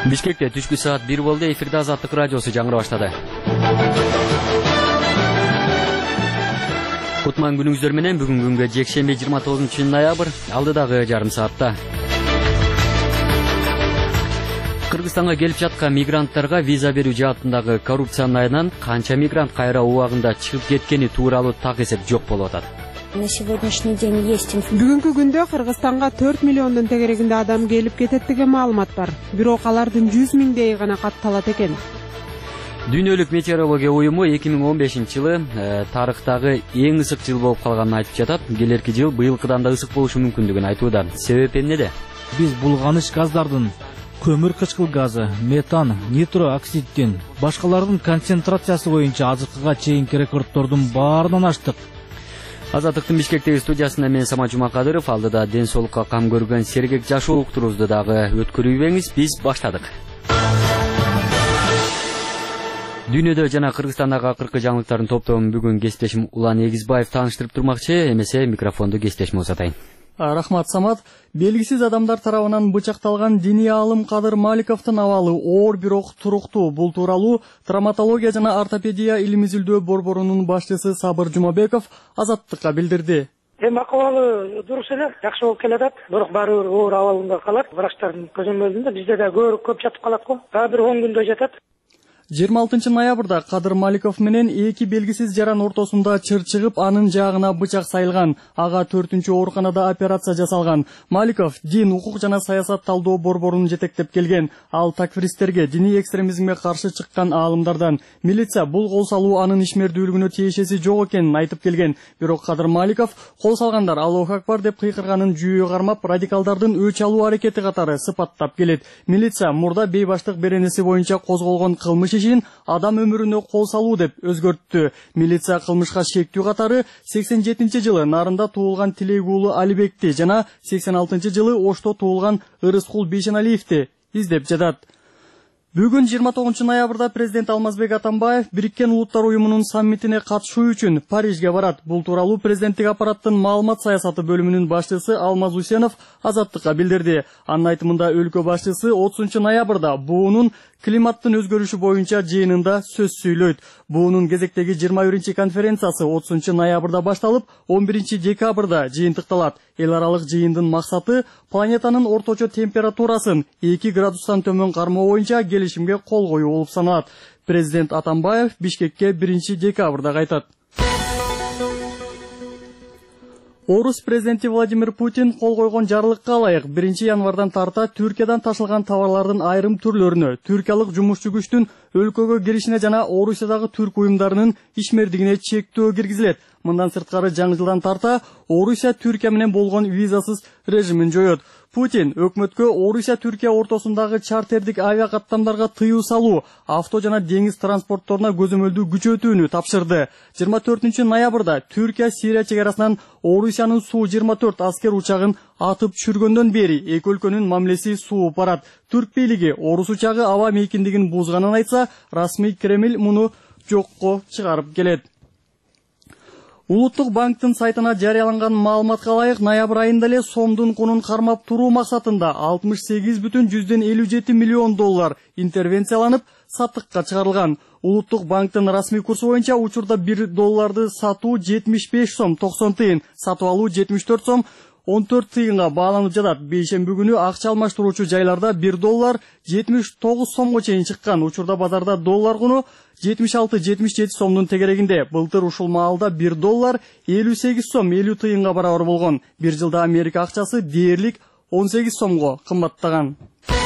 Бишкекте түшкү саат 1 болду. Эфирде Азаттык радиосу жаңыра баштады. Кутман күнүңүздөр менен бүгүн күнгө жекшемби 29 ноябрь алдыдагы жарым саатта. Кыргызстанга келип жаткан мигранттарга виза берүү жаатындагы коррупциянын айынан канча мигрант кайра убагында чыгып кеткени тууралуу так эсеп жок болуп атат. На сегодняшний день есть Бүгүнкү күндө Кыргызстанга 4 миллиондон тегерегинде адам келип кетет деген маалымат бар. Бирок алардын 100 миңдейи гана катталат экен. Дүйнөлүк метеорология уюму 2015-жылы тарыхтагы эң ысык жыл болуп калганын айтып жатат. Келерки жыл быйылкыдан да ысык болушу мүмкүндүгүн айтууда. Себеп эмнеде? Биз булганыч газдардын, көмүр кычкыл газы, метан, нитро оксиддин, башкалардын концентрациясы боюнча азыркыга чейинки рекордтордун баарынан аштык. Азаттыктын Бишкектеги студиясында мен Самат Жумакадыров, алдыда ден соолукка кам көргөн сергек жашоо уктурубузду дагы өткөрүүбеңиз. Биз баштадык. Дүйнөдө жана Кыргызстандагы акыркы жаңылыктардын топтобун бүгүн кесиптешим Улан Эгизбаев тааныштырып турмакчы. Эмесе микрофонду кесиптешиме узатайын. Рахмат, Самат. Белгисиз адамдар тарабынан бычакталган диний аалым Кадыр Маликовдун абалы оор бирок туруктуу. Бул тууралуу травматология жана ортопедия илим изилдөө борборунун башчысы Сабыр Жумабеков Азаттыкка билдирди. Акыбалы дурус эле, жакшы болуп келатат. Бирок баары бир оор абалында калат. Врачтардын көзөмөлүндө бизде да көп жатып калат го. Бир 10 күндө жатат. 26 ноябрда Кадыр Маликов менен эки белгисиз жаран ортосунда чыр чыгып, анын жаагына бычак сайылган. Ага 4-чү ооруканада операция жасалган. Маликов дин, укук жана саясат талдоо борборунун жетектеп келген. Ал такфиристтерге, диний экстремизмге каршы чыккан аалымдардан. Милиция бул кол салуу анын ишмердүүлүгүнө тиешеси жок экенин айтып келген. Бирок Кадыр Маликов кол салгандар Аллаху акбар деп кыйкырганын жүйө кармап, радикалдардын өч алуу аракети катары сыпаттап келет. Милиция мурда бейбаштык беренеси боюнча козголгон кылмыш адам өмүрүнө кол салуу деп өзгөрттү. Милиция кылмышка шектүү катары 87-жылы Нарында туулган Тилек уулу Алибекти жана 86-жылы Ошто туулган Ырыскул Бейшеналиевди издеп жатат. Бүгүн 29 ноябрда президент Алмазбек Атамбаев Бириккен Улуттар уюмунун саммитине катышуу үчүн Парижге барат. Бул тууралуу президенттик аппараттын маалымат саясаты бөлүмүнүн башчысы Алмаз Усенов Азаттыкка билдирди. Анын айтымында өлкө башчысы 30 ноябрда буунун климаттын өзгөрүшү боюнча жыйынында сөз сүйлөйт. Буунун кезектеги 21-чи конференциясы 30 ноябрда башталып, 11 декабрда жыйынтыкталат. Эл аралык жыйындын максаты планетанын орточо температурасын 2 градустан төмөн кармоо боюнча келишимге кол коюу болуп саналат. Президент Атамбаев Бишкекке 1 декабрда кайтат. Орус президенти Владимир Путин кол койгон жарлыкка ылайык 1 январдан тарта Түркиядан ташылган товарлардын айрым түрлөрүнө, түркиялык жумушчу күчтүн өлкөгө киришине жана Орусиядагы түрк уюмдарынын ишмердигине чектөө киргизилет. Мындан сырткары жаңы жылдан тарта Орусия Түркия менен болгон визасыз режимин жоет. Путин өкмөткө Орусия Түркия ортосундагы чартердик авиа каттамдарга тыюу салуу, авто жана деңиз транспортторуна көзөмөлдү күчөтүүнү тапшырды. 24 ноябрда Түркия Сирия чегарасынан Орусиянын Су-24 аскер учагын атып түшүргөндөн бери эки өлкөнүн мамилеси сууп барат. Түрк бийлиги Орус учагы аба мейкиндигин бузганын айтса, расмий Кремль муну жокко чыгарып келет. Улуттук банктын сайтына жарыяланган маалыматка ылайык, ноябрь айында эле сомдун кунун кармап туруу максатында 68,57 миллион доллар интервенцияланып, саттыкка чыгарылган. Улуттук банктын расмий курсу боюнча учурда 1 долларды сатуу 75 сом 90 тыйын, сатып алуу 74 сом 14 тыйынга бааланып жатат. Бейшемби күнү акча алмаштыруучу жайларда 1 доллар 79 сомго чейин чыккан. Учурда базарда доллар куну 76-77 сомдун тегерегинде. Былтыр ушул маалда 1 доллар 58 сом 50 тыйынга барабар болгон. Бир жылда Америка акчасы дээрлик 18 сомго кымбаттаган.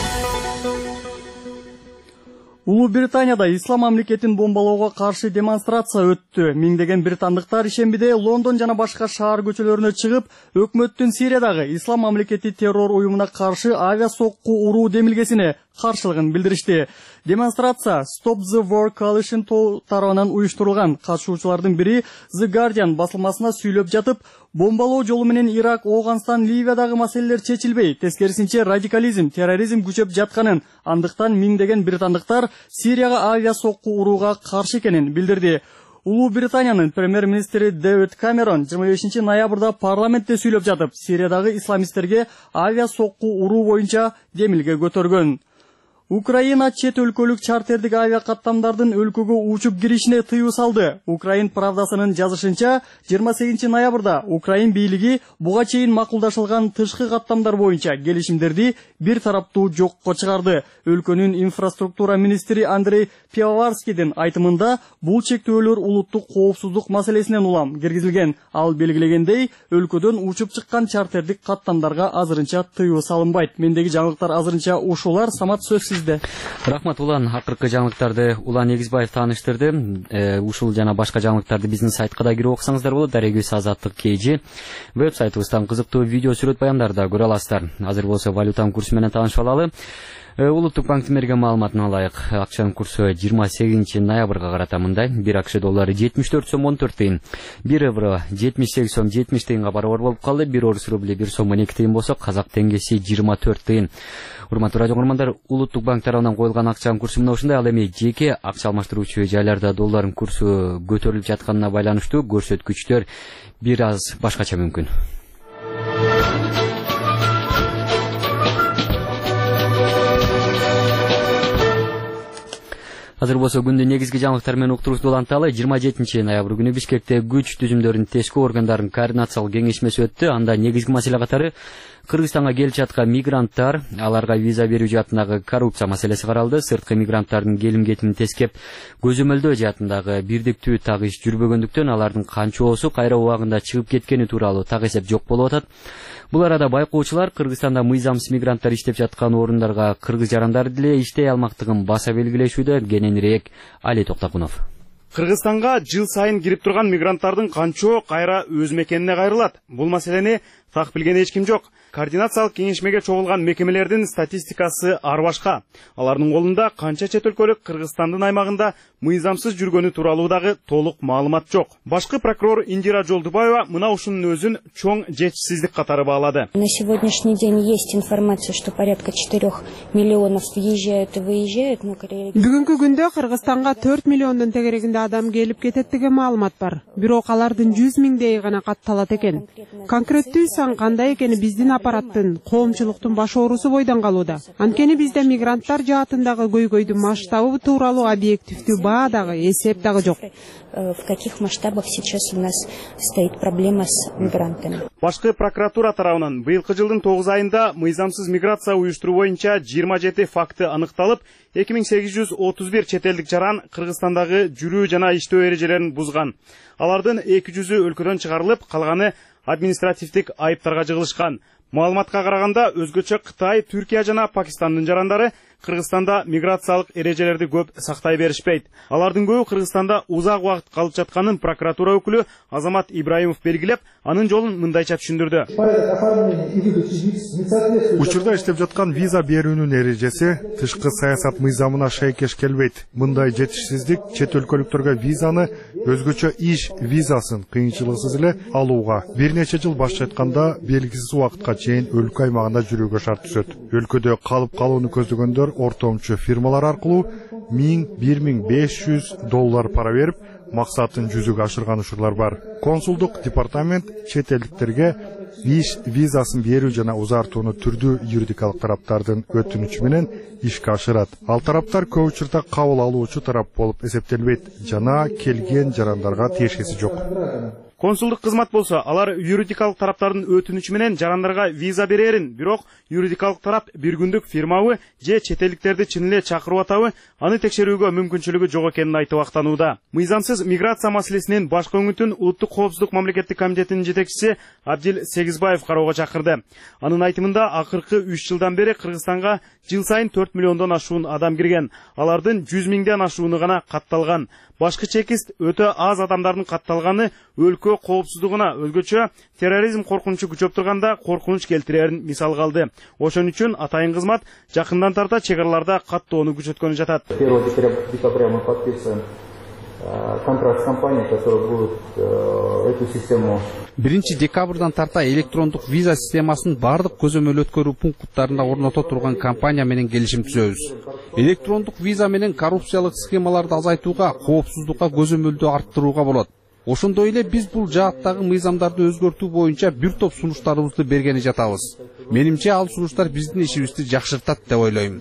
Улуу Британияда ислам мамлекетин бомбалоого каршы демонстрация өттү. Миңдеген британдыктар ишембиде Лондон жана башка шаар көчөлөрүнө чыгып, өкмөттүн Сириядагы ислам мамлекети террор уюмуна каршы авиа сокку уруу демилгесине каршылыгын билдиришти. Демонстрация Stop the War Coalition тарабынан уюштурулган. Катышуучулардын бири The Guardian басылмасына сүйлөп жатып, бомбалоо жолу менен Ирак, Ооганстан, Ливиядагы маселелер чечилбей, тескерисинче радикализм, терроризм күчөп жатканын, андыктан миңдеген британдыктар Сирияга авиа сокку урууга каршы экенин билдирди. Улуу Британиянын премьер-министри Дэвид Камерон 25 ноябрда парламентте сүйлөп жатып, Сириядагы исламисттерге авиа сокку уруу боюнча демилге көтөргөн. Украина чет өлкөлүк чартердик авиа каттамдардын өлкөгө учуп киришине тыюу салды. Украин правдасынын жазышынча 28 ноябрда Украин бийлиги буга чейин макулдашылган тышкы каттамдар боюнча келишимдерди бир тараптуу жокко чыгарды. Өлкөнүн инфраструктура министри Андрей Пивоварскийдин айтымында бул чектөөлөр улуттук коопсуздук маселесинен улам киргизилген. Ал белгилегендей, өлкөдөн учуп чыккан чартердик каттамдарга азырынча тыюу салынбайт. Мендеги жаңылыктар азырынча ушулар. Самат, сөз сизде. Рахмат Улан, акыркы жаңылыктарды Улан Эгизбаев тааныштырды. Ушул жана башка жаңылыктарды биздин сайтка да кирип окусаңыздар болот. Дарегүс Азаттык KG веб-сайтыбыздан кызыктуу видео сүрөт баяндарды да көрө аласыздар. Азыр болсо валютанын курсу менен таанышып алалы. Улуттук банктын берген маалыматына ылайык, акчанын курсу 28 ноябрга карата мындай: 1 акш доллары 74 сом 14 тыйын, 1 евро 78 сом 70 тыйынга барабар болуп калды, 1 орус рубли 1 сом 12 тыйын болсо, казак теңгеси 24 тыйын. Урматтуу радио көрөрмандар, Улуттук банк тарабынан коюлган акчанын курсу мына ушундай. Ал эми жеке акча алмаштыруучу жайларда доллардын курсу көтөрүлүп жатканына байланыштуу көрсөткүчтөр бир аз башкача мүмкүн. Азыр болсо күндүн негизги жаңылыктар менен уктуруубузду уланталы. 27 ноябрь күнү Бишкекте күч түзүмдөрүнүн тешки органдарынын координациялык кеңешмеси өттү. Анда негизги маселе катары Кыргызстанга келип жаткан мигранттар, аларга виза берүү жаатындагы коррупция маселеси каралды. Сырткы мигранттардын келим-кетимин тескеп көзөмөлдөө жаатындагы бирдиктүү так иш жүрбөгөндүктөн алардын канчоосу кайра убагында чыгып кеткени тууралуу так эсеп жок болуп атат. Бул арада байкоочулар Кыргызстанда мыйзамсыз мигранттар иштеп жаткан орундарга кыргыз жарандары деле иштей алмактыгын баса белгилешүүдө. Кененирээк Али Токтакунов. Кыргызстанга жыл сайын кирип турган мигранттардын канчоо кайра өз мекенине кайрылат? Бул маселени так билген эч ким жок. Координациялык кеңешмеге чогулган мекемелердин статистикасы ар башка. Алардын колунда канча чет өлкөлүк Кыргызстандын аймагында мыйзамсыз жүргөнү тууралуу дагы толук маалымат жок. Башкы прокурор Индира Жолдубаева мына ушунун өзүн чоң жетишсиздик катары баалады. На сегодняшний день есть информация, что порядка 4 миллионов въезжают и выезжают. Бүгүнкү күндө Кыргызстанга 4 миллиондон тегерегинде адам келип кететтиги маалымат бар. Бирок алардын 100 миңдей гана катталат экен. Конкреттүү сан кандай экени биздин аппараттын, коомчулуктун баш оорусу бойдон калууда. Анткени бизде мигранттар жаатындагы көйгөйдүн масштабы тууралуу объективдүү баа дагы, эсеп дагы жок. В каких масштабах сейчас у нас стоит проблема с мигрантами? Башкы прокуратура тарабынан быйылкы жылдын 9 айында мыйзамсыз миграция уюштуруу боюнча 27 факты аныкталып, 2831 чет элдик жаран Кыргызстандагы жүрүү жана иштөө эрежелерин бузган. Алардын 200-ü өлкөдөн чыгарылып, калганы административдик айыптарга жыгылышкан. Маалыматка караганда өзгөчө Кытай, Түркия жана Пакистандын жарандары Кыргызстанда миграциялык эрежелерди көп сактай беришпейт. Алардын көбү Кыргызстанда узак убакыт калып жатканын прокуратура өкүлү Азамат Ибраимов белгилеп, анын жолун мындайча түшүндүрдү. Учурда иштеп жаткан виза берүүнүн эрежеси тышкы саясат мыйзамына шейкеш келбейт. Мындай жетишсиздик чет өлкөлүктөргө визаны өзгөчө иш визасын кыйынчылыксыз эле алууга бир нече жыл баш айтканда белгисиз убакытка чейин өлкө аймагында жүрүүгө шарт түзөт. Өлкөдө калып калууну көздөгөндөр ортомчу фирмалар аркылуу 1000–1500 доллар пара берип, максатын жүзүгө ашырган учурлар бар. Консулдук департамент чет элдиктерге иш визасын берүү жана узартууну түрдүү юридикалык тараптардын өтүнүчү менен ишке ашырат. Ал тараптар көп учурда кабыл алуучу тарап болуп эсептелбейт жана келген жарандарга тиешеси жок. Консулдук кызмат болсо, алар юридикалык тараптардын өтүнүчү менен жарандарга виза берерин, бирок юридикалык тарап бир күндүк фирмабы же чет элдиктерди чын эле чакырып атабы, аны текшерүүгө мүмкүнчүлүгү жок экенин айтып актанууда. Мыйзамсыз миграция маселесинин башкы өңүтүн Улуттук коопсуздук мамлекеттик комитетинин жетекчиси Абдил Сегизбаев кароого чакырды. Анын айтымында акыркы 3 жылдан бери Кыргызстанга жыл сайын 4 миллиондон ашуун адам кирген. Алардын 100 миңден ашууну гана катталган. Башкы чекист өтө аз адамдардын катталганы өлкө коопсуздугуна, өзгөчө терроризм коркунучу күчөп турганда коркунуч келтирерин мисал калды. Ошон үчүн атайын кызмат жакындан тарта чек араларда каттоону күчөткөнү жатат. 1 декабря мы подписываем контракт с компанией, которая будет эту систему. 1 декабрдан тарта электрондук виза системасын бардык көзөмөл өткөрүү пункттарында орното турган компания менен келишим түзөбүз. Электрондук виза менен коррупциялык схемаларды азайтууга, коопсуздукка көзөмөлдү арттырууга болот. Ошондой эле биз бул жааттагы мыйзамдарды өзгөртүү боюнча бир топ сунуштарыбызды бергени жатабыз. Менимче ал сунуштар биздин ишибизди жакшыртат деп ойлойм.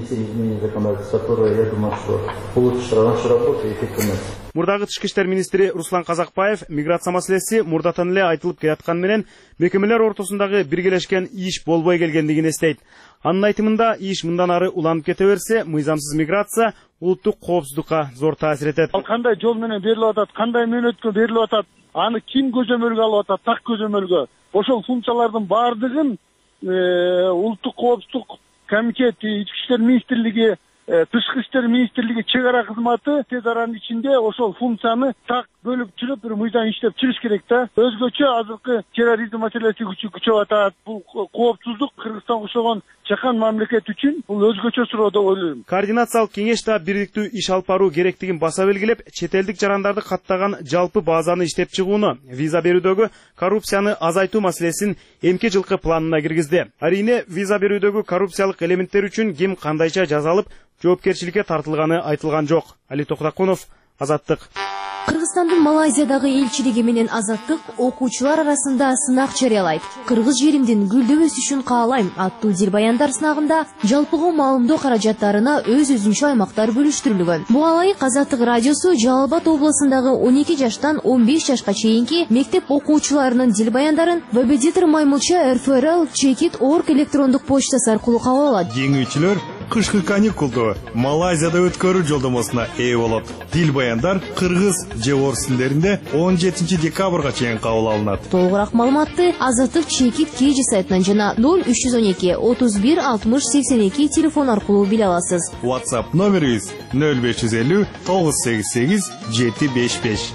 Мурдагы тышкы иштер министри Руслан Казакбаев миграция маселеси мурдатан эле айтылып келаткан менен мекемелер ортосундагы биргелешкен иш болбой келгендигин эстейт. Анын айтымында иш мындан ары уланып кете берсе, мыйзамсыз миграция улуттук коопсуздукка зор таасир этет. Ал кандай жол менен берилип атат, кандай мөөнөткө берилип атат, аны ким көзөмөлгө алып атат, так көзөмөлгө. Ошол функциялардын баардыгын улуттук коопсуздук комитети, ички иштер министрлиги, тышкы иштер министрлиги, чек ара кызматы тез аранын ичинде ошол функцияны так бөлүп чыгып бир мыйзам иштеп чыгыш керек да. Өзгөчө азыркы терроризм маселеси күчөп атат. Бул коопсуздук Кыргызстанга окшогон жакан мамлекет үчүн бул өзгөчө суроо деп ойлойм. Координациялык кеңеш да бириктүү иш алып баруу керектигин баса белгилеп, чет элдик жарандарды каттаган жалпы базаны иштеп чыгууну, виза берүүдөгү коррупцияны азайтуу маселесин эмки жылкы планына киргизди. Арине виза берүүдөгү коррупциялык элементтер үчүн ким кандайча жазалып, жоопкерчиликке тартылганы айтылган жок. Али Токтакунов, Азаттык. Кыргызстандын Малайзиядагы элчилиги менен Азаттык окуучулар арасында сынак жарыялайт. Кыргыз жеримдин гүлдөп өсүшүн каалайм аттуу дил баяндар сынагында жалпыга маалымдоо каражаттарына өз-өзүнчө аймактар бөлүштүрүлгөн. Буга ылайык Азаттык радиосу Жалал Абад облусундагы 12 жаштан 15 жашка чейинки мектеп окуучуларынын дил баяндарын Вебедитор Маймылча rfrl@checkit.org электрондук почтасы аркылуу кабыл алат. Жеңүүчүлөр кышкы каникулду Малайзияда өткөрүү жолдомосуна ээ болот. Дил баяндар кыргыз же орус тилдеринде 17 декабрга чейин кабыл алынат. Толугураак маалыматты Азаттык Checkit KG сайтынан жана 0312 31 60 82 телефон аркылуу биле аласыз. WhatsApp номерибиз 0550 988 755.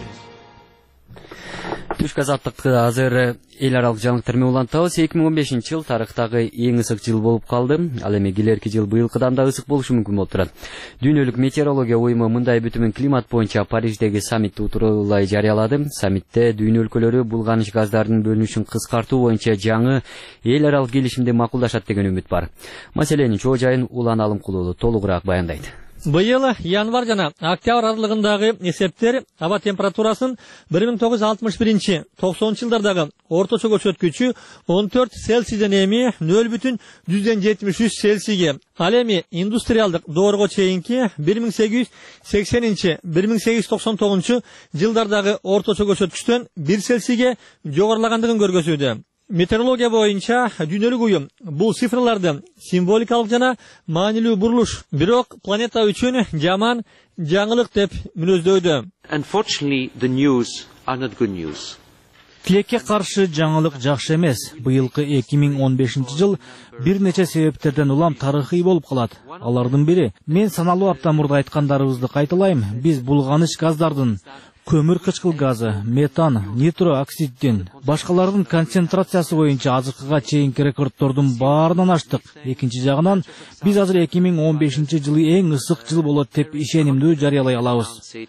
Түшкө Азаттыкты азыр эл аралык жаңылыктар менен улантабыз. 2015-жыл тарыхтагы эң ысык жыл болуп калды. Ал эми келерки жыл быйылкыдан да ысык болушу мүмкүн болуп турат. Дүйнөлүк метеорология уюму мындай бүтүмүн климат боюнча Париждеги саммитти утурулай жарыялады. Саммитте дүйнө өлкөлөрү булганыч газдардын бөлүнүшүн кыскартуу боюнча жаңы эл аралык келишимди макулдашат деген үмүт бар. Маселенин чоо жайын Улан Алымкулуу толугураак баяндайт. Быйыл январь жана октябрь аралыгындагы эсептер аба температурасын 1961-90 жылдардагы орточо көрсөткүчү 14 Цельсийден эми 0,73 Цельсийге, ал эми индустриалдык доорго чейинки 1880-1899 жылдардагы орточо көрсөткүчтөн 1 Цельсийге жогорулагандыгын көргөзүүдө. Метеорология боюнча дүйнөлүк уюм бул цифрларды символикалык жана маанилүү бурулуш, бирок планета үчүн жаман жаңылык деп мүнөздөйдү. Unfortunately, the news are not good news. Тилекке каршы жаңылык жакшы эмес. Быйылкы 2015 жыл бир нече себептерден улам тарыхый болуп калат. Алардын бири, мен саналуу апта мурда айткандарыбызды кайталайм. Биз булганыч газдардын көмүр кычкыл газы, метан, нитрооксиддин, башкалардын концентрациясы боюнча азыркыга чейинки рекордтордун баарынан аштык. Экинчи жагынан, биз азыр 2015 жылы эң ысык жыл болот деп ишенимдүү жарыялай алабыз.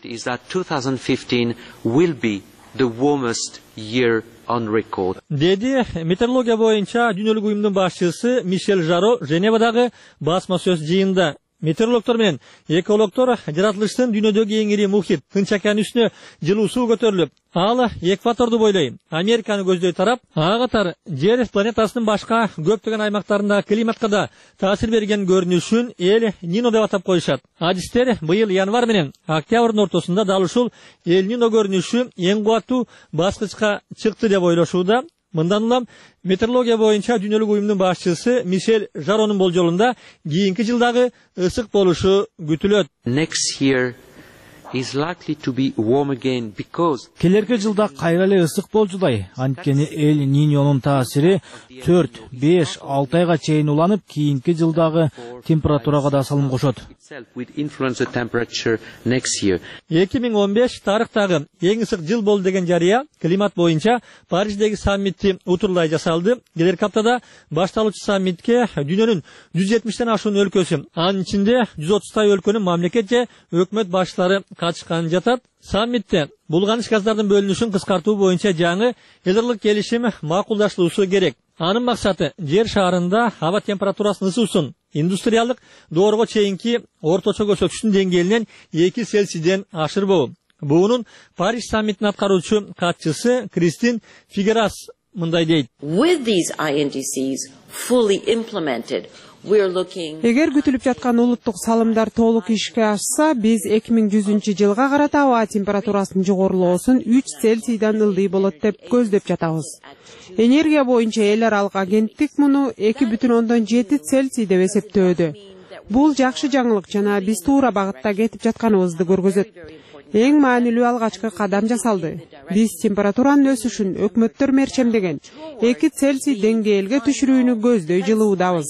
Деди метеорология боюнча дүйнөлүк уюмдун башчысы Мишель Жаро Женевадагы басма сөз жыйында. Метеорологтор менен экологтор жаратылыштын дүйнөдөгү эң ири мухит Тынч океан үстүнө жылуу суу көтөрүлүп, ал экваторду бойлой Американы көздөй тарап, ага катар жер планетасынын башка көптөгөн аймактарында климатка да таасир берген көрүнүшүн эл Нино деп атап коюшат. Адистер быйыл январь менен октябрдын ортосунда дал ушул эл Нино көрүнүшү эң кубаттуу баскычка чыкты деп ойлошууда. Мындан улам метеорология боюнча дүйнөлүк уюмдун башчысы Мишель Жаронун болжолунда кийинки жылдагы ысык болушу күтүлөт. Келерки жылда кайра эле ысык болжудай. Анткени эл Ниньонун таасири 4, 5, 6 айга чейин уланып, кийинки жылдагы температурага да салым кошот. 2015 тарыхтагы эң ысык жыл болду деген жарыя климат боюнча Париждеги саммитти утурлай жасалды. Келерки аптада башталуучу саммитке дүйнөнүн 170тен ашуун өлкөсү, анын ичинде 130 өлкөнүн мамлекет же өкмөт башчылары катышкан жатат. Саммитте булганыч газдардын бөлүнүшүн кыскартуу боюнча жаңы эл аралык келишим макулдашылуусу керек. Анын максаты жер шаарында аба температурасын ысуусун индустриалдык доорго чейинки орточо көрсөткүчтүн деңгээлинен 2 Цельсийден ашырбоо. Буунун Париж саммитин аткаруучу катчысы Кристин Фигерас мындай дейт. With these INDCs fully implemented, Эгер күтүлүп жаткан улуттук салымдар толук ишке ашса, биз 2100 жылга карата аба температурасынын жогорулоосун 3 Цельсийдан ылдый болот деп көздөп жатабыз. Энергия боюнча эл аралык агенттик муну 2,7 Цельсий деп эсептөөдө. Бул жакшы жаңылык жана биз туура багытта кетип жатканыбызды көргөзөт. Эң маанилүү алгачкы кадам жасалды. Биз температуранын өсүшүн өкмөттөр мерчемдеген 2 Цельсий деңгээлге түшүрүүнү көздөй жылуудабыз.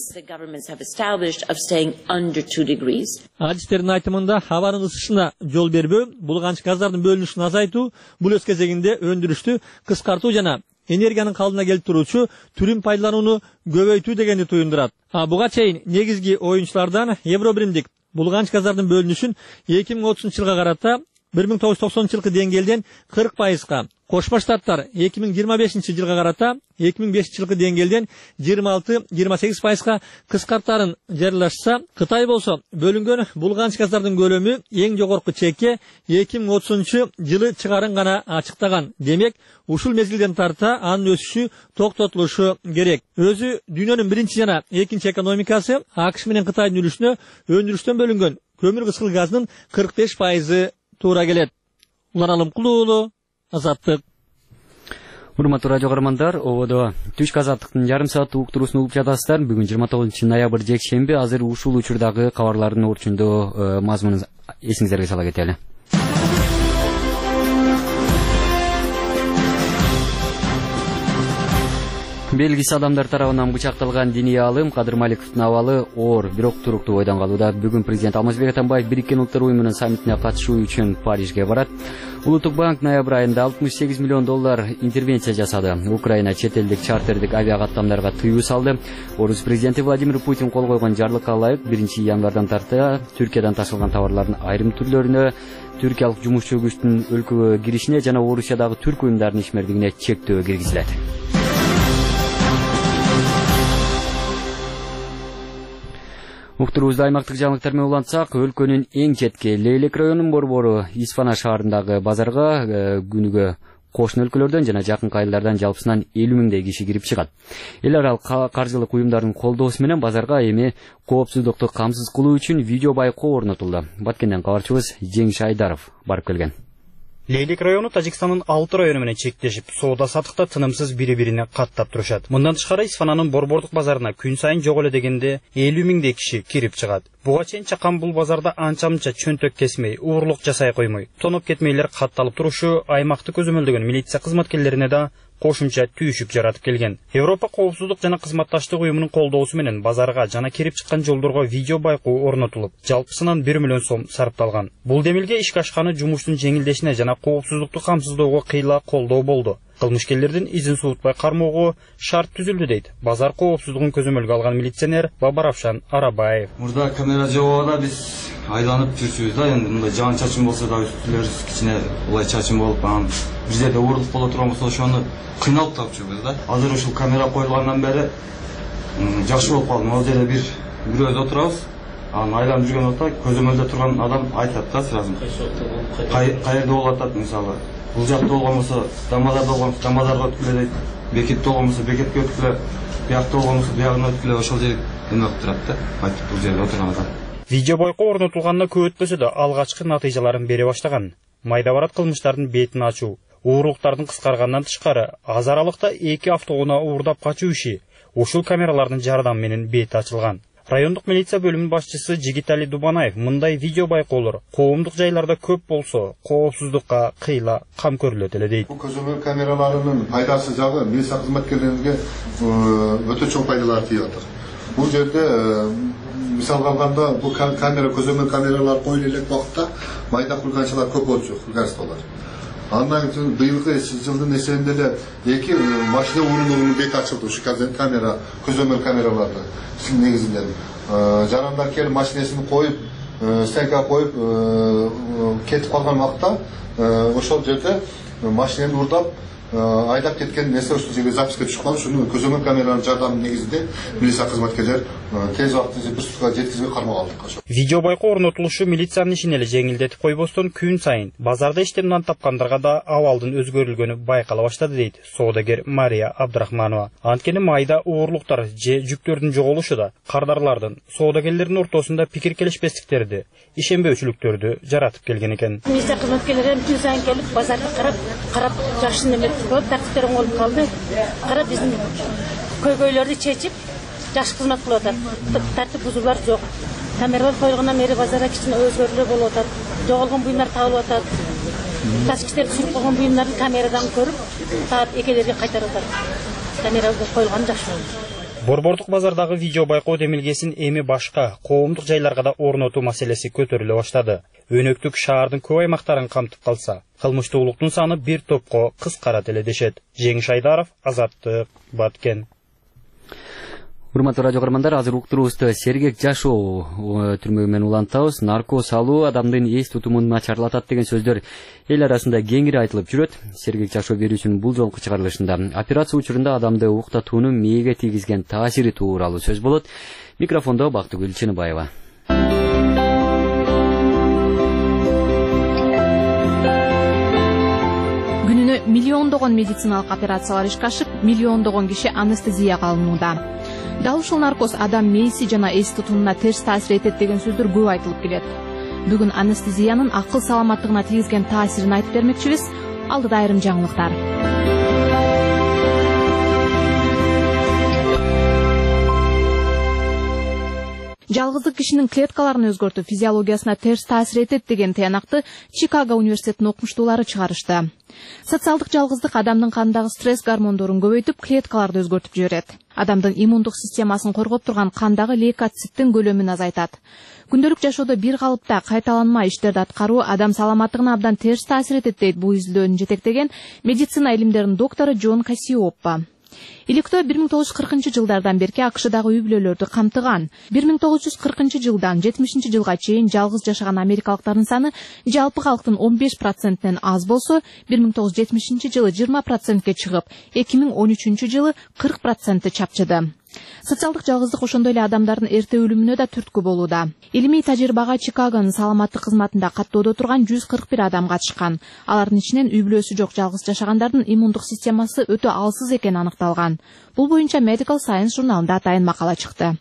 Адистердин айтымында абанын ысышына жол бербөө, булганч газдардын бөлүнүшүн азайтуу, бул өз кезегинде өндүрүштү кыскартуу жана энергиянын калдына келип туруучу түрүн пайдаланууну көбөйтүү дегенди туюндурат. Буга чейин негизги оюнчулардан Евробиримдик булганч газдардын бөлүнүшүн 2030 жылга карата 1990 жылкы деңгээлден 40%га, Кошмо Штаттар 2025 жылга карата 2005 жылкы деңгээлден 26-28%га кыскартарын жарыялашса, Кытай болсо бөлүнгөн булганч газдардын көлөмү эң жогорку чекке 2030 жылы чыгарын гана ачыктаган. Демек, ушул мезгилден тарта анын өсүшү токтотулушу керек. Өзү дүйнөнүн биринчи жана экинчи экономикасы АКШ менен Кытайдын үлүшүнө өндүрүштөн бөлүнгөн көмүр кыскыл газынын 45% туура келет. Улан Алымкулуу, Азаттык. Урматтуу радио көрөрмандар, ободо Түшкү Азаттыктын жарым сааттык уктуруусун угуп жатасыздар. Бүгүн 29 ноябрь жекшемби. Азыр ушул учурдагы кабарлардын орчундо мазмунун эсиңиздерге сала кетели. Белгисиз адамдар тарабынан бычакталган диний аалым Кадыр Маликовдун абалы оор, бирок туруктуу бойдон калууда. Бүгүн президент Алмазбек Атамбаев Бириккен Улуттар уюмунун саммитине катышуу үчүн Парижге барат. Улуттук банк ноябрь айында $68 миллион интервенция жасады. Украина чет элдик чартердик авиа каттамдарга тыюу салды. Орус президенти Владимир Путин кол койгон жарлыкка ылайык 1-январдан тарта Түркиядан ташылган товарлардын айрым түрлөрүнө, түркиялык жумушчу күчтүн өлкөгө киришине жана Орусиядагы түрк уюмдарынын ишмердигине чектөө киргизилет. Уктуруубузду аймактык жаңылыктар менен улантсак, өлкөнүн эң четки Лейлек районунун борбору Исфана шаарындагы базарга күнүгө кошуна өлкөлөрдөн жана жакынкы айылдардан жалпысынан 50 миңдей киши кирип чыгат. Эл аралык каржылык уюмдардын колдоосу менен базарга эми коопсуздукту камсыз кылуу үчүн видео байкоо орнотулду. Баткенден кабарчыбыз Жеңиш Айдаров барып келген. Лейлек району Тажикстандын 6 району менен чектешип, соода сатыкта тынымсыз бири-бирине каттап турушат. Мындан тышкары Исфананын борбордук базарына күн сайын жок эле дегенде 50 миңдей киши кирип чыгат. Буга чейин чакан бул базарда анча-мынча чөнтөк кесмей, уурлук жасай коймой, тоноп кетмейлер катталып турушу аймакты көзөмөлдөгөн милиция кызматкерлерине да кошумча түйүшүк жаратып келген. Европа коопсуздук жана кызматташтык уюмунун колдоосу менен базарга жана кирип чыккан жолдорго видео байкоо орнотулуп, жалпысынан 1 миллион сом сарпталган. Бул демилге ишке ашканы жумуштун жеңилдешине жана коопсуздукту камсыздоого кыйла колдоо болду. Кылмышкерлердин изин суутпай кармоого шарт түзүлдү дейт базар коопсуздугун көзөмөлгө алган милиционер Бабаравшан Арабаев. Мурда камера жабыгында биз айланып жүрчүбүз да, эми мындай жаан чачын болсо да үстүлөрүбүз кичине улай чачын болуп, анан бир жерде уурлук боло турган болсо ошону кыйналып тапчубуз да. Азыр ушул камера коюлгандан бери жакшы болуп калды. Ал жерде бирөөбүз отурабыз. Анан айланып жүргөн учурда көзөмөлдө турган адам айтат да сразу. Каерде болуп атат, мисалы. Бул жакта болгон болсо, Дамадарда болгон болсо Дамадарга өткүлө дейт. Бекетте болгон болсо Бекетке өткүлө, биякта болгон болсо биягына өткүлө, ошол жерге эме кылып турат да. Айтып бул жерде отурган адам. Видео байкоо орнотулганына көп өтпөсө да алгачкы натыйжаларын бере баштаган. Майда барат кылмыштардын бетин ачуу, уурлуктардын кыскаргандан тышкары аз аралыкта 2 автоунаа уурдап качуу иши ушул камералардын жардамы менен бети ачылган. Райондук милиция бөлүмүнүн башчысы Жигитали Дубанаев мындай видео байкоолор коомдук жайларда көп болсо, коопсуздукка кыйла кам көрүлөт эле дейт. Бул көзөмөл камераларынын пайдасы жагы милиция кызматкерлеринге өтө чоң пайдалар тийип атат. Бул жерде мисалга алганда бул камера көзөмөл камералар коюлуп элек убакытта майда курганчылар көп болчу, хулиганстволор. Андан кийин быйылкы жылдын эсебинде эле 2 машина урундугунун бети ачылды ушу камера көзөмөл камераларды негизинен. Жарандар келип машинесин коюп, стенка коюп кетип калган убакта ошол жерде машинени урдап айдап кеткен нерсе ушул жерге записка түшүп калып, шуну көзөмөл камералардын жардамы негизинде милиция кызматкерлер тез убакытта бир суткага жеткизбей кармап алдык. Видео байкоо орнотулушу милициянын ишин эле жеңилдетип койбостон, күн сайын базарда иштеп нан тапкандарга да абалдын өзгөрүлгөнү байкала баштады дейт соодагер Мария Абдрахманова. Анткени майда оорлуктар же жүктөрдүн жоголушу да кардарлардын соодагерлердин ортосунда пикир келишпестиктерди, ишенбөөчүлүктөрдү жаратып келген экен. Милиция кызматкерлери күн сайын келип базарды карап жакшы неметип коюп, тартиптер оңолуп калды. Карап биздин көйгөйлөрдү чечип, жакшы кызмат кылып атат. Тартип бузуулар жок. Камералар коюлгандан бери базарда кичине өзгөрүүлөр болуп атат. Жоголгон буюмдар табылып атат. Ташкиштер түсүрүп койгон буюмдарды камерадан көрүп, таап экелерге кайтарып атат. Камерага коюлган жакшы болду. Борбордук базардагы видео байкоо демилгесин эми башка коомдук жайларга да орнотуу маселеси көтөрүлө баштады. Өнөктүк шаардын көп аймактарын камтып калса, кылмыштуулуктун саны бир топко кыскарат эле дешет. Жеңиш Айдаров, Азаттык, Баткен. Урматтуу радио көрөрмандар, азыр уктуруубузду сергек жашоо түрмөгү менен улантабыз. Наркоз алуу адамдын эс тутумун начарлатат деген сөздөр эл арасында кеңири айтылып жүрөт. Сергек жашоо вирусунун бул жолку чыгарылышында операция учурунда адамды уктатуунун мээге тийгизген таасири тууралуу сөз болот. Микрофондо Бактыгүл Чыныбаева. Күнүнө миллиондогон медициналык операциялар ишке ашып, миллиондогон киши анестезияга алынууда. Дал ушул наркоз адам мээси жана эс тутумуна терс таасир этет деген сөздөр көп айтылып келет. Бүгүн анестезиянын акыл саламаттыгына тийгизген таасирин айтып бермекчибиз. Алдыда айрым жаңылыктар. Жалгыздык кишинин клеткаларын өзгөртүп, физиологиясына терс таасир этет деген тыянакты Чикаго университетинин окумуштуулары чыгарышты. Социалдык жалгыздык адамдын кандагы стресс гормондорун көбөйтүп, клеткаларды өзгөртүп жиберет. Адамдын иммундук системасын коргоп турган кандагы лейкоциттин көлөмүн азайтат. Күндөлүк жашоодо бир калыпта кайталанма иштерди аткаруу адам саламаттыгына абдан терс таасир этет дейт бул изилдөөнү жетектеген медицина илимдеринин доктору Джон Кассиоппа. Иликтөө 1940-жылдардан берки АКШдагы үй-бүлөлөрдү камтыган. 1940-жылдан 70-жылга чейин жалгыз жашаган америкалыктардын саны жалпы калктын 15%нен аз болсо, 1970-жылы 20%ке чыгып, 2013-жылы 40% чапчыды. Социалдык жалгыздык ошондой эле адамдардын эрте өлүмүнө да түрткү болууда. Илимий тажрыйбага Чикагонун саламаттык кызматында каттоодо турган 141 адам катышкан. Алардын ичинен үй-бүлөсү жок жалгыз жашагандардын иммундук системасы өтө алсыз экени аныкталган. Бул боюнча Medical Science журналында атайын макала чыкты.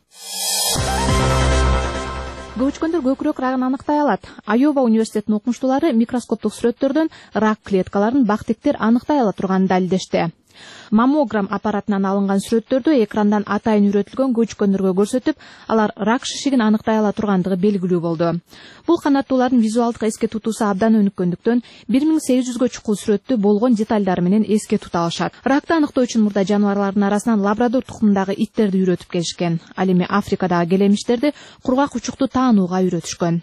Көчкөндөр көкүрөк рагын аныктай алат. Айова университетинин окумуштуулары микроскоптук сүрөттөрдөн рак клеткаларын бактиктер аныктай ала турганын далилдешти. Маммограмм аппаратынан алынган сүрөттөрдү экрандан атайын үйрөтүлгөн көчкөндөргө көрсөтүп, алар рак шишигин аныктай ала тургандыгы белгилүү болду. Бул канаттуулардын визуалдык эске тутуусу абдан өнүккөндүктөн 1800гө чукул сүрөттү болгон деталдары менен эске тута алышат. Ракты аныктоо үчүн мурда жаныбарлардын арасынан лабрадор тукумундагы иттерди үйрөтүп келишкен. Ал эми Африкадагы келемиштерди кургак учукту таанууга үйрөтүшкөн.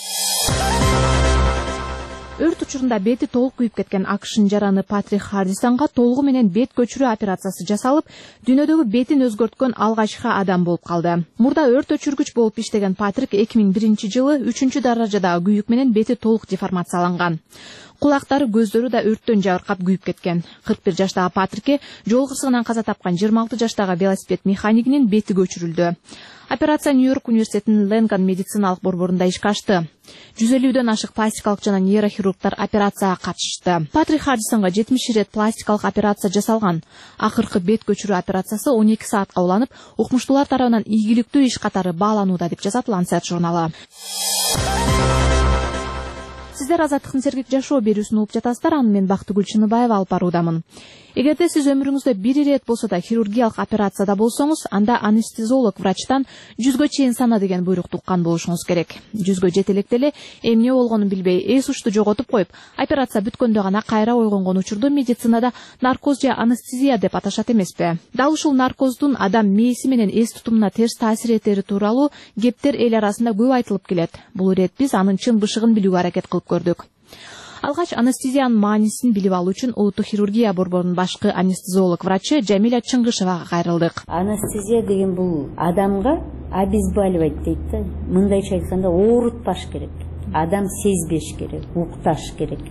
Өрт учурунда бети толук күйүп кеткен АКШнын жараны Патрик Хардисонго толугу менен бет көчүрүү операциясы жасалып, дүйнөдөгү бетин өзгөрткөн алгачкы адам болуп калды. Мурда өрт өчүргүч болуп иштеген Патрик 2001-жылы 3-даражадагы күйүк менен бети толук деформацияланган. Кулактары, көздөрү да өрттөн жабыркап күйүп кеткен. 41 жаштагы Патрикке жол кырсыгынан каза тапкан 26 жаштагы велосипед механикинин бети көчүрүлдү. Операция Нью-Йорк университетинин Лэнган медициналык борборунда ишке ашты. 150дөн ашык пластикалык жана нейрохирургдар операцияга катышты. Патрик Хардисонго 70 рет пластикалык операция жасалган. Акыркы бет көчүрүү операциясы 12 саатка уланып, укмуштуулар тарабынан ийгиликтүү иш катары бааланууда деп жазат Lancet журналы. Сиздер Азаттыктын сергек жашоо берүүсүн угуп жатасыздар, аны мен Бактыгүл Чыныбаева алып баруудамын. Эгерде сиз өмүрүңүздө бир ирет болсо да хирургиялык операцияда болсоңуз, анда анестезиолог врачтан 100гө чейин сана деген буйрукту уккан болушуңуз керек. 100гө жете электе эле эмне болгонун билбей, эс ушту жоготуп коюп, операция бүткөндө гана кайра ойгонгон учурду медицинада наркоз же анестезия деп аташат эмеспи? Дал ушул наркоздун адам мээси менен эс тутумуна терс таасир этери тууралуу кептер эл арасында көп айтылып келет. Бул ирет биз анын чын бышыгын билүүгө аракет кылып көрдүк. Алгач анестезиянын маанисин билип алуу үчүн улуттук хирургия борборунун башкы анестезиолог врачы Жамиля Чыңгышевага кайрылдык. Анестезия деген бул адамга обезболивать дейт да. Мындайча айтканда оорутпаш керек. Адам сезбеш керек, укташ керек.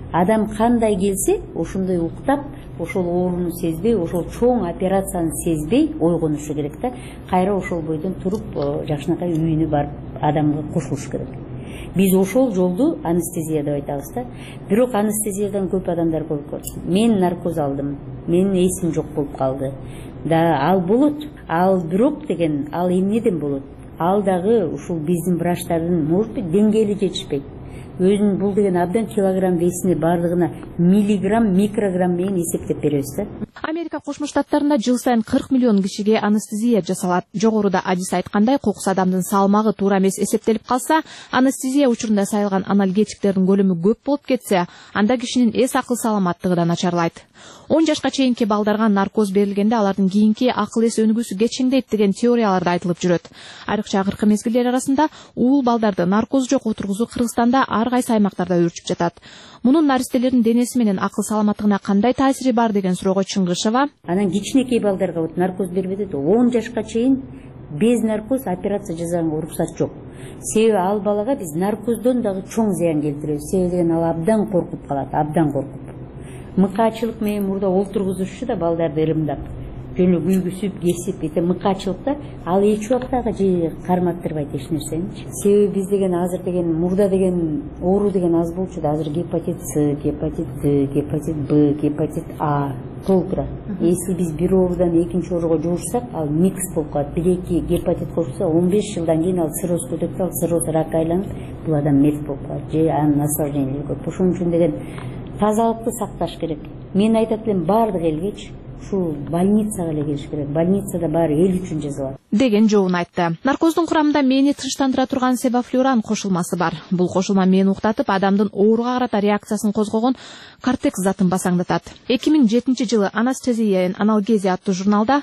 Адам кандай келсе, ошондой уктап, ошол ооруну сезбей, ошол чоң операцияны сезбей ойгонушу керек да. Кайра ошол бойдон туруп, жакшынакай үйүнө барып адамга кошулуш керек. Биз ошол жолду анестезия деп айтабыз да. Бирок анестезиядан көп адамдар көргөн. Мен наркоз алдым, менин эсим жок болуп калды. Да, ал болот. Ал бирок деген, ал эмнеден болот? Ал дагы ушул биздин врачтардын, может быть, деңгээли жетишпейт. Өзүнүн бул деген абдан килограмм весине бардыгына миллиграмм, микрограмм менен эсептеп беребиз да. Америка Кошмо Штаттарында жыл сайын 40 миллион кишиге анестезия жасалат. Жогоруда адис айткандай, кокус адамдын салмагы туура эмес эсептелип калса, анестезия учурунда сайылган аналгетиктердин көлөмү көп болуп кетсе, анда кишинин эс акыл саламаттыгы да начарлайт. 10 жашка чейинки балдарга наркоз берилгенде алардын кийинки акыл эс өнүгүүсү кечеңдейт деген теориялар да айтылып жүрөт. Айрыкча акыркы мезгилдер арасында уул балдарды наркоз жок отургузуу Кыргызстанда ар кайсы аймактарда өрчүп жатат. Мунун наристелердин денеси менен акыл саламаттыгына кандай таасири бар деген суроого Чыңгышева: Анан кичинекей балдарга вот наркоз бербедет, 10 жашка чейин без наркоз операция жасаганга уруксат жок. Себеби ал балага биз наркоздон дагы чоң зыян келтиребиз. Себеби деген ал абдан коркуп калат, абдан коркуп. Мыкаачылык менен мурда олтургузушчу да балдарды ырымдап, жөнү күйгүсүп, кесип, эте мыкаачылыкта ал эч убактагы же карматтырбайт эч нерсени. Себеби биз деген азыр деген мурда деген оору деген аз болчу да, азыр гепатит С, гепатит Д, гепатит Б, гепатит А толтура. Если биз бир оорудан экинчи ооруга жуурсак, ал микс болуп калат. 1-2 гепатит кошсо, 15 жылдан кийин ал цирроз көтөрүп калып, цирроз ракка айланып, бул адам мерт болуп калат. Же анын осложнениялери көп. Ошон үчүн деген тазалыкты сакташ керек. Мен айтат элем, баардык элгечи ушул больницага эле келиш керек. Больницада баары эл үчүн жасалат деген жообун айтты. Наркоздун курамында мээни тынчтандыра турган севафлюран кошулмасы бар. Бул кошулма мээни уктатып, адамдын ооруга карата реакциясын козгогон кортекс затын басаңдатат. 2007 жылы Анестезия and Analgesia аттуу журналда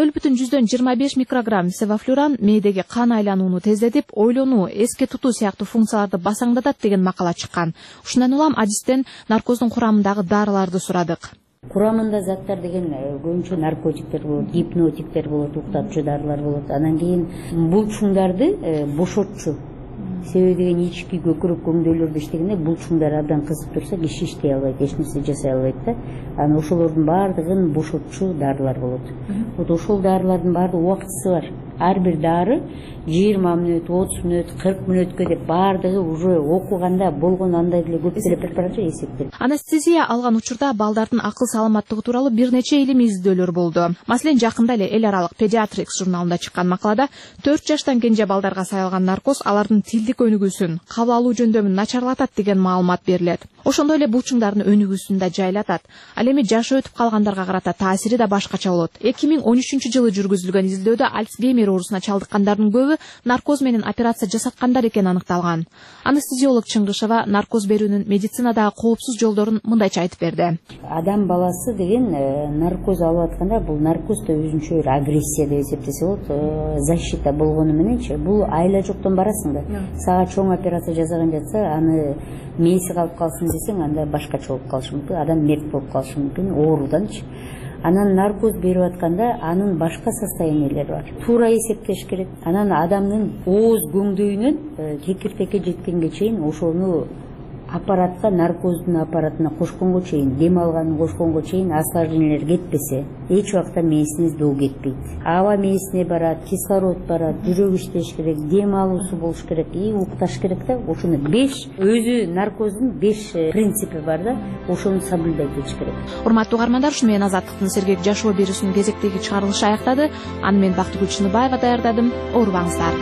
0,25 микрограмм севафлюран мээдеги кан айланууну тездетип, ойлонуу, эске тутуу сыяктуу функцияларды басаңдатат деген макала чыккан. Ушундан улам адистен наркоздун курамындагы дарыларды сурадык. Курамында заттар деген көбүнчө наркотиктер болот, гипнотиктер болот, уктатчу дарылар болот. Анан кийин булчуңдарды бошотчу. Себеби деген ички көкүрөк көңдөйлөрдө иштегенде булчуңдар абдан кызып турса, киши иштей албайт, эч нерсе жасай албайт да. Анан ошолордун баардыгын бошотчу дарылар болот. Вот ошол дарылардын баардык убактысы бар. Ар бир дары 20 мүнөт, 30 мүнөт, 40 мүнөткө деп баардыгы уже окуганда болгон андай деле көп деле препарат эсептелет. Анестезия алган учурда балдардын акыл саламаттыгы тууралуу бир нече илим изилдөөлөр болду. Маселен, жакында эле эл аралык Pediatrics журналында чыккан макалада 4 жаштан кенже балдарга сайылган наркоз алардын тилдик өнүгүүсүн, кабыл алуу жөндөмүн начарлатат деген маалымат берилет. Ошондой эле булчуңдардын өнүгүүсүн да жайлатат. Ал эми жашы өтүп калгандарга карата таасири да башкача болот. 2013 жылы жүргүзүлгөн изилдөөдө Альцгеймер оорусуна чалдыккандардын көбү наркоз менен операция жасаткандар экени аныкталган. Анестезиолог Чыңгышева наркоз берүүнүн медицинадагы коопсуз жолдорун мындайча айтып берди. Адам баласы деген наркоз алып атканда, бул наркоз да өзүнчө агрессия деп эсептесе болот. Защита болгону мененчи, бул айла жоктон барасың да. Сага чоң операция жасаган жатса, аны мээси калып калсын десең, анда башкача болуп калышы мүмкүн, адам мерт болуп калышы мүмкүн ооруданчы. Анан наркоз берип атканда анын башка состояниелери бар. Туура эсептеш керек. Анан адамдын ооз көңдөйүнөн кекиртекке жеткенге чейин ошону аппаратка, наркоздун аппаратына кошконго чейин, дем алганын кошконго чейин осложнениялер кетпесе, эч убакта мээсине доо кетпейт. Аба мээсине барат, кислород барат, жүрөк иштеш керек, дем алуусу болуш керек, укташ керек да. Ошону 5 өзү наркоздун 5 принципи бар да, ошону соблюдать этиш керек. Урматтуу угармандар, ушу менен Азаттыктын сергек жашоо берүүсүнүн кезектеги чыгарылышы аяктады. Аны мен Бактыгүл Чыныбаева даярдадым. Оорубаңыздар.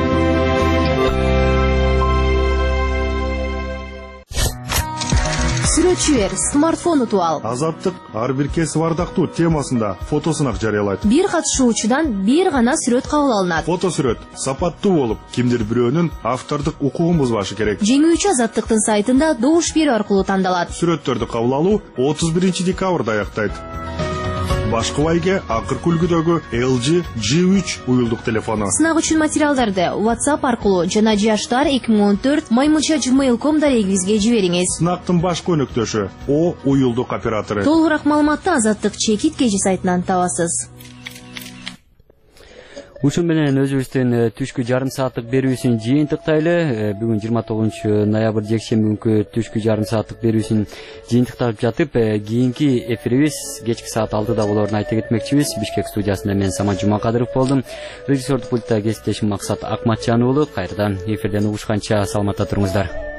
Сүрөтчү бер, смартфон утуп ал. Азаттык ар бир кесип ардактуу темасында фотосунак жарыялайт. Бир катышуучудан бир гана сүрөт кабыл алынат. Фотосүрөт сапаттуу болуп, кимдир бирөөнүн автордук укугун бузбашы керек. Жеңүүчү Азаттыктын сайтында добуш берүү аркылуу тандалат. Сүрөттөрдү кабыл алуу 31 декабрда аяктайт. Башкы байге акыркы үлгүдөгү LG G3 уюлдук телефону. Сынак үчүн материалдарды WhatsApp аркылуу жана jashtar2014@gmail.com дарегибизге жибериңиз. Сынактын башкы өнөктөшү O уюлдук оператору. Толугураак маалыматты Азаттык чекит кежи сайтынан табасыз. Ушун менен өзүбүздүн түшкү жарым сааттык берүүсүн жыйынтыктайлы. Бүгүн 29 ноябрь жекшемби күнкү түшкү жарым сааттык берүүсүн жыйынтыктап жатып, кийинки эфирибиз кечки саат 6-да болоорун айта кетмекчибиз. Бишкек студиясында мен Самат Жумакадыров болдум. Режиссердик пультта кесиптешим Максат Акматжанов болуп, кайрадан эфирден угушканча саламатта туруңуздар.